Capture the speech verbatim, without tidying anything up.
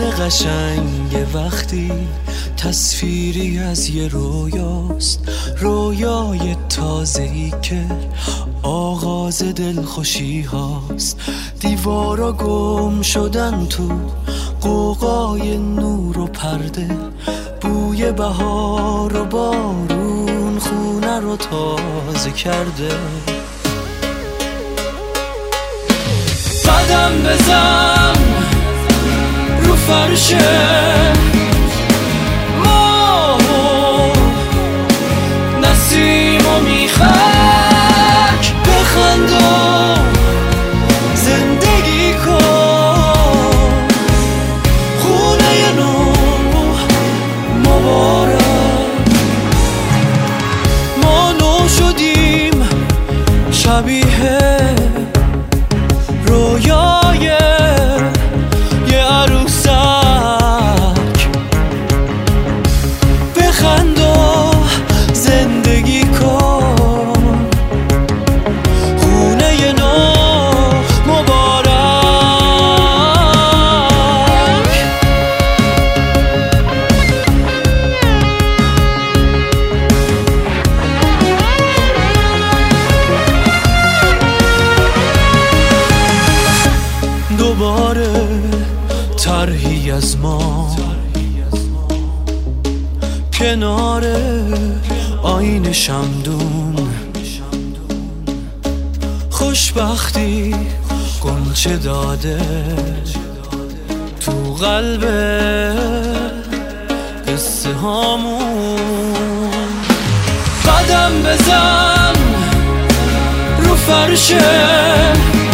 قشنگ وقتی تصویری از یه رویاست، رویای تازه‌ای که آغاز دلخوشی هاست. دیوارا گم شدن تو قوقای نور و پرده، بوی بهار و بارون خونه رو تازه کرده. قدم بزن رو فرشه ماه و نسیم و میخک، بخند و زندگی کن. خونه نو مبارک، ما نو شدیم شبیه رویای یه عروسک. بخند و زندگی کن، خونه نو مبارک. دوباره طرحی از ما کنار آینه شمدون، خوشبختی گنچه داده تو قلب قصه هامون. قدم بزن رو فرشه